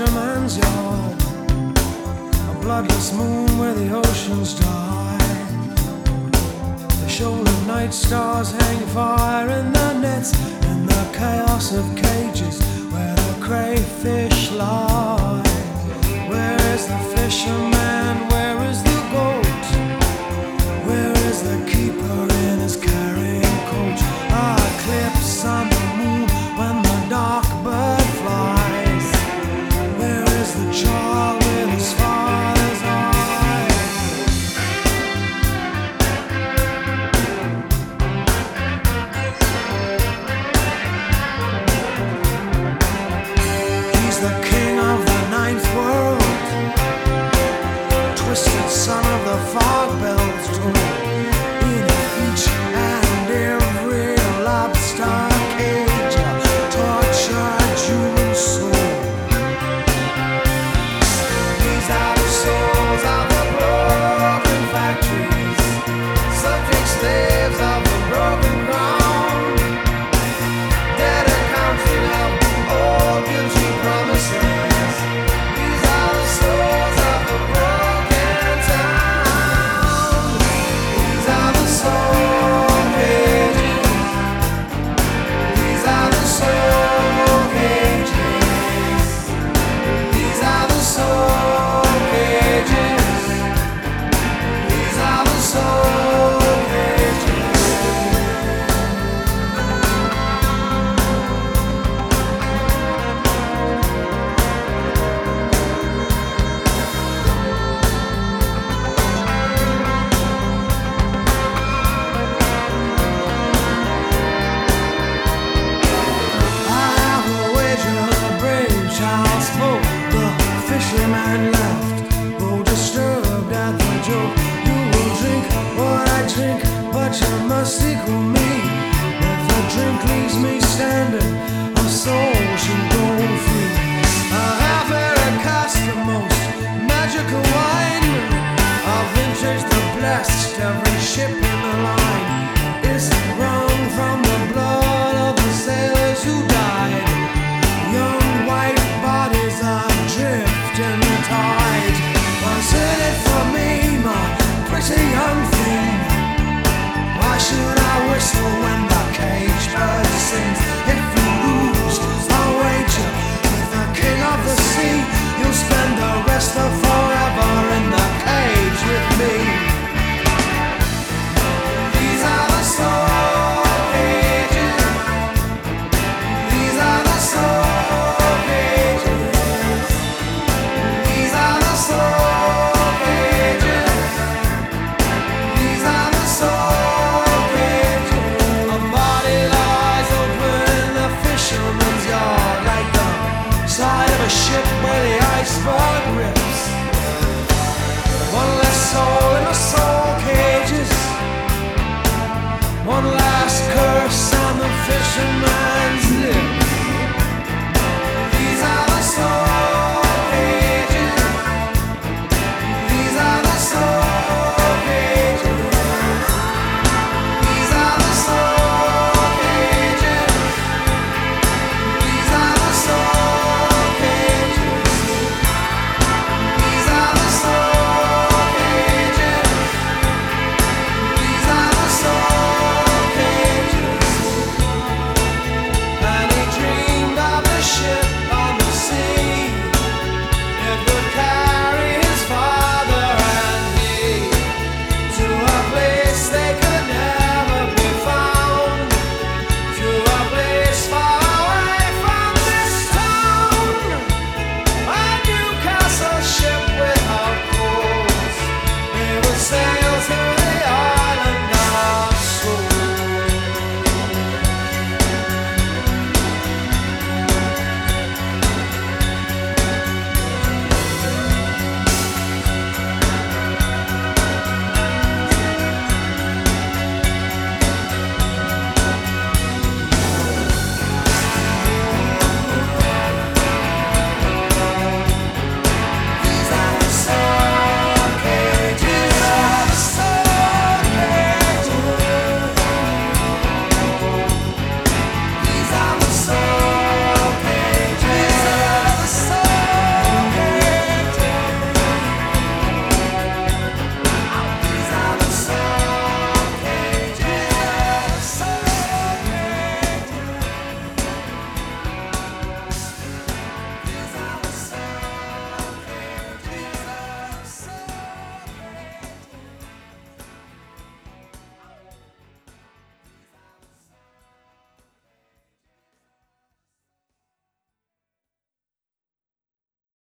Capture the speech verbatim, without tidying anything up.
fisherman's yard, a bloodless moon where the oceans die. The shoulder night stars hang fire in the nets, in the chaos of cages where the crayfish lie. Where is the fisherman? Where is the goat? Where is the keeper in his carrying coat? A eclipse on the moon when the dark bird flies. Where is the child with his father's eyes? He's the king of the ninth world, twisted son of the fog bells toll. In each and every lobster cage, a tortured human soul. These are the souls of the broken factories, subject slaves of the broken ground, dead accounting of all guilty promises. These are the souls of the broken town. These are the soul cages. These are the soul cages. These are the soul cages. These are the soul cages. I have a wager the brave child spoke. The fisherman laughed, though disturbed at the joke. You will drink what I drink, but you must equal me. If the drink leaves me standing, a soul should go free. A half Ericast, the most magical wine, a vintage the blessed. Every ship in the line is wrung from the blood of the sailors who died. Young white bodies adrift in the tide. Was it for me, my pretty young thing? Why should I whistle when